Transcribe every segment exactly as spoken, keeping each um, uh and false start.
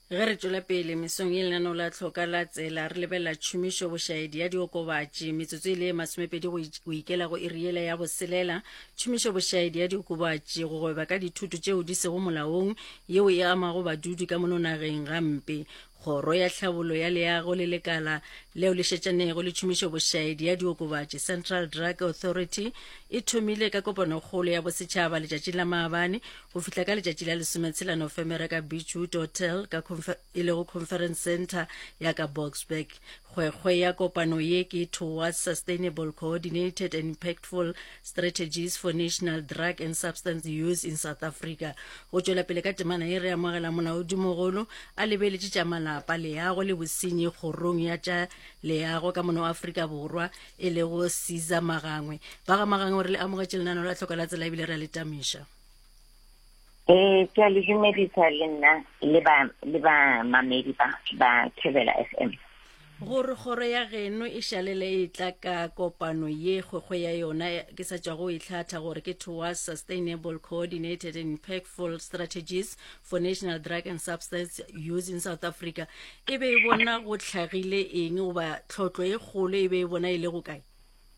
Ge re tšwela pele mesong e lenaneo la tlhoka la tsela re lebella tšhomišo bošaedi ya diokobatši metsotso e le masomepedi go ikela go iriela ya boselela tšhomišo bošaedi ya diokobatši go gweba ka dithuto tšeo di sego molaong yeo e amago badudi ka mononageng gampe kgoro ya tlhabolo ya leago le lekala leo le šetšanego le tšhomišo bošaedi ya diokobatši Central Drug Authority e thomile ka kopanokgolo ya bosetšhaba letšatši la maabane go fihla ka letšatši la lesometshela Nofemere ka Beachwood Hotel ka e lego conference center ya ka Boksburg. Kgwekgwe ya kopano ye ke towards sustainable, coordinated and impactful strategies for national drug and substance use in South Africa. Go tšwela pele ka temana e re amogela molaodimogolo a lebeletše tša malapa leago le bosenyi kgorong ya tša leago ka mono Afrika Borwa e lego Caesar Magangwe. Ba ga Magangwe re le amogetše lenaneo la tlhoka la tsela ebile re a le tamiša. Eh, ke a le dumedisa le nna le ba le ba mamedi ba ba Thebela F M. Gore kgoro ya geno e šalele e tla ka kopano ye kgwekgwe ya yona ke sa tšwa go e hlatha gore ke towards sustainable, coordinated and impactful strategies for national drug and substance use in South Africa. E be e bona go tlhagile eng goba tlhotlo e kgolo e be e bona e le go kae?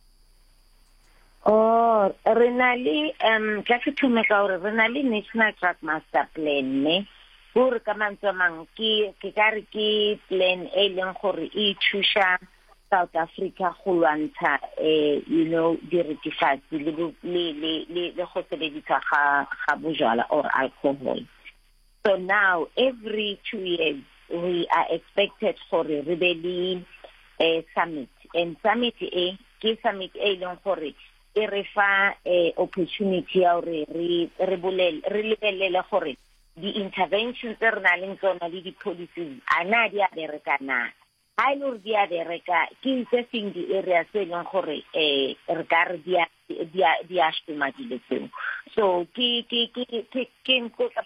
Oh, renali um ka se thume ka gore renali National Drug Master Plan ne gore ka mantswe mang ke ke ka re ke plan e leng gore e thuša South Africa go lwantsha eh you know diritifatsi le le le le go sebedisa ga ga bojwala or alcohol. So now every two years we are expected for re be le a summit, and summit e ke summit e leng gore e re fa opportunity ya re re re bolele re lebelele gore di interventions tse re na leng tsona le di policies ana di a bereka na ha ile re di a bereka ke tse seng di area tse leng gore eh re ka re di a di a shuma diletseng. So ke ke ke ke ke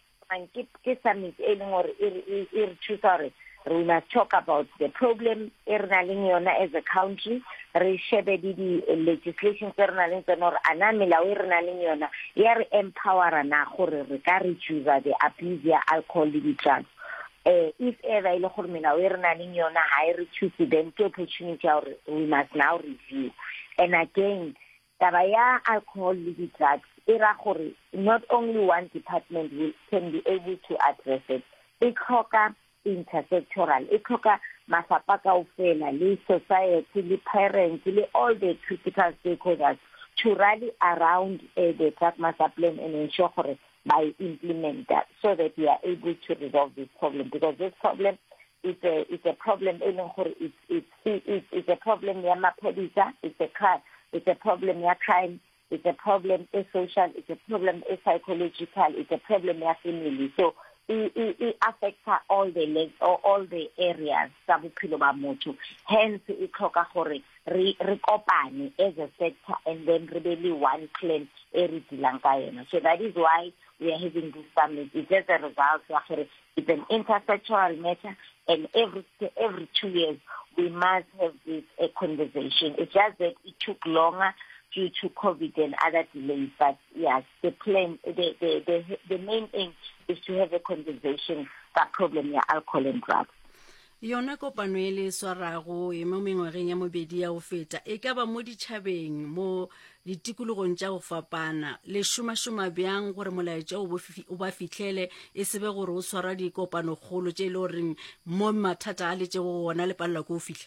ke ke summit e leng gore e re thusa gore we must talk about the problem as a country. Re shebe di legislation tse re na leng tsona gore ana melao e re na leng yona ya re empower na gore re ka reduce the abuse ya alcohol le drugs. Uh, if ever ile gore melao e re na leng yona ha e reduce then ke opportunity ya gore we must now review. And again taba ya alcohol le drugs e ra gore not only one department will can be able to address it. E tlhoka intersectoral, e tlhoka mafapha kaofela le society le parents le all the critical stakeholders to rally around uh, the drug master plan and ensure gore by implement that so that we are able to resolve this problem, because this problem is a is a problem in it's it's it's it's a problem ya maphodisa, it's a crime, it's a problem ya crime, it's a problem is social, it's a problem is psychological, it's a problem ya family. So it, it, it affects all the legs or all the areas tsa bophelo ba motho. Hence it tlhoka gore re re kopane as a sector and then re be le one plan e re dilang ka yona. So that is why we are having this summit. It's just a result of it's an intersectoral matter, and every every two years we must have this a conversation. It's just that it took longer due to COVID and other delays, but yes, the plan, the the the, the main aim is to have a conversation about problem ya alcohol and drugs. Yona kopano e le swarago e mo mengwageng ya mobedi ya go feta e ka ba mo ditšhabeng mo ditikologong tša go fapana le šomašoma bjang gore molaetša o ba fitlhele e sebe gore o swara dikopano kgolo tše e le goreng mo mathata a letse go gona le palelwa ko o fitlhe?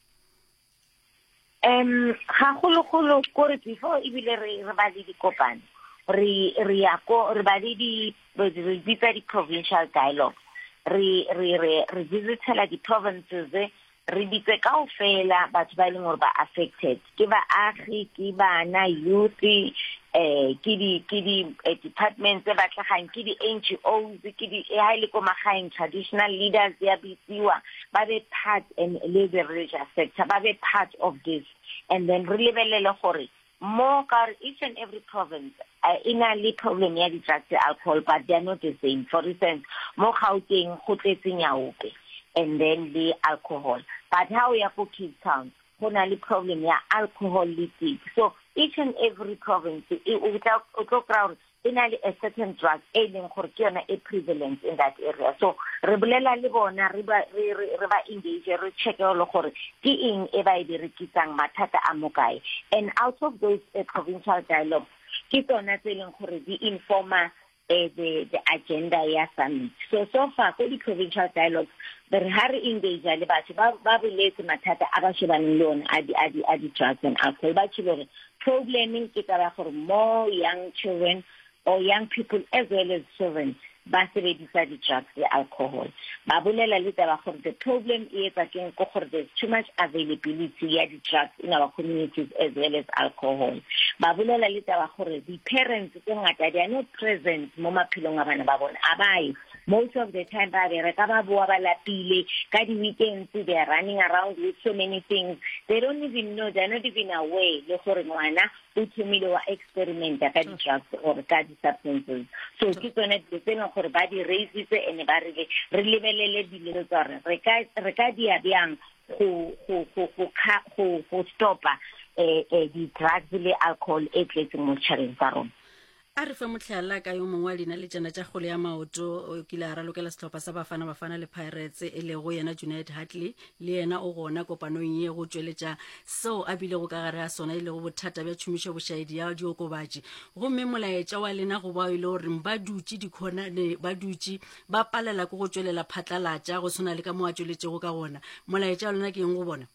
Um, ga gologolo gore before ebile re re ba le dikopano re re ya go re ba le di re bitsa di provincial dialogue. re re re re visitela di provinces re bitse kaofela batho ba leng gore ba affected ke ba agi ke bana youth eh ke di ke di departments ba tlagang ke di N G Os ke di e ha ile ko magaeng traditional leaders ya bitsiwa ba be part and le the religious sector ba be part of this, and then re lebelele gore more car each and every province uh, in a little problem ya drugs and alcohol, but they are not the same. For instance, more Gauteng go tletse Nyaope and then the alcohol, but how we are for Cape Town go na le problem ya alcohol le tea. So each and every province e o tla o tlo crowd in a certain drug e leng gore ke yona e prevalent in that area. So re bolela le bona re ba re re ba engage re check le gore ke eng e ba e direkisang mathata a mokae. And out of those uh, provincial dialogues ke tsona tse leng gore di informa uh, the the agenda ya summit. So so far for the provincial dialogues re ha re engage le batho ba ba boletse mathata a ba shebaneng le ona a di a di a di drugs and alcohol. Ba tshile probleming ke taba gore more young children or young people as well as children ba sebedisa di drugs le alcohol. Ba bolela le taba gore the problem is again go gore there's too much availability ya di drugs in our communities as well as alcohol. Ba bolela le taba gore the parents tse ngata they are not present mo maphelong a bana ba bona. Abai most of the time ba re ka ba boa ba lapile ka di weekends they are running around with so many things. They don't even know, they're not even aware le gore ngwana o thomile wa experiment ka di drugs or ka di substances. So ke tsone tsena gore ba di raisitse ene ba re re lebelele dilo tsa re re ka re ka dia byang go go go go go stopa eh eh di drugs le alcohol e tletseng mo tšhareng tsa rona. A re fe motlhala ka yo mongwe dina le tsena tša gole ya maoto o kile a ralokela setlhopha sa bafana bafana le Pirates e le go yena Junaid Hartley le yena o gona kopanong ye go tsweletša seo a bile go ka gare a sona ile go bothata bja tšhomišo bošaedi ya diokobatši gomme molaetša wa lena go ba ile gore ba dutše dikhonane ba dutše ba palela go tswelela phatlalatša go sona le ka mo a tsweletšego ka gona molaetša wa lena ke eng go bona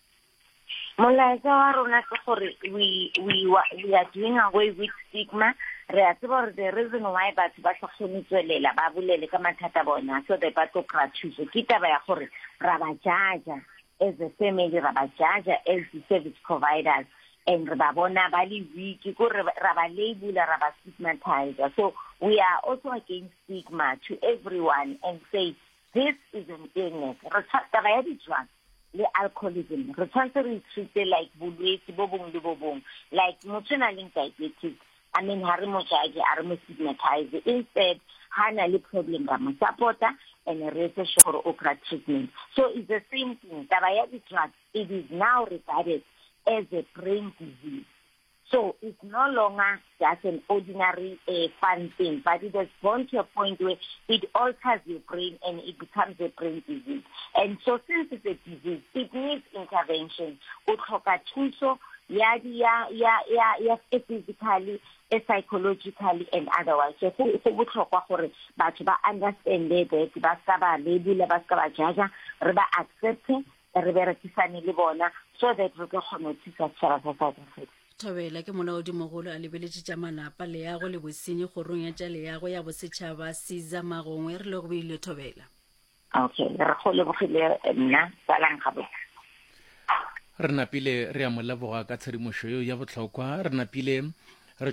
molaetša wa rona ke gore we we we are doing away with stigma. Re a tseba gore the reason why batho ba sa kgone tswelela ba bolele ka mathata bona so that ba tlo kry-a thuso ke taba ya gore ra ba jaja as a family ra ba jaja as the service providers and re ba bona ba le weak gore ra ba labela ra ba stigmatize. So we are also against stigma to everyone and say this is an illness. Re taba ya di drugs le alcoholism re tshwanetse re treat like bolwetse bo bong le bo bong like motho na leng diabetes. I mean, Harry Mojaji, Harry stigmatize. Instead, Hana li problem Rama supporter and a research for okra treatment. So it's the same thing. Tabayadi drug, it is now regarded as a brain disease. So it's no longer just an ordinary uh, fun thing, but it has gone to a point where it alters your brain and it becomes a brain disease. And so since it's a disease, it needs intervention. Uthoka tuso, ya ya ya ya ya physically, psychologically and otherwise. So go botlhokwa gore batho ba understand that ba ska ba label ba ska ba jaja re ba accept re berekisane le bona so that re ka kgona go thusa tshwara sa South Africa. Thobela ke molaodi mogolo a lebeletse tša manapa le ya go le bosenyi gorong ya tša le ya go ya bosetšhaba Siza Magongwe re le go beile Thobela. Okay re go le bogile nna tsalang ga botse re napile re a moleboga ka tshedimošo ya botlhokwa re napile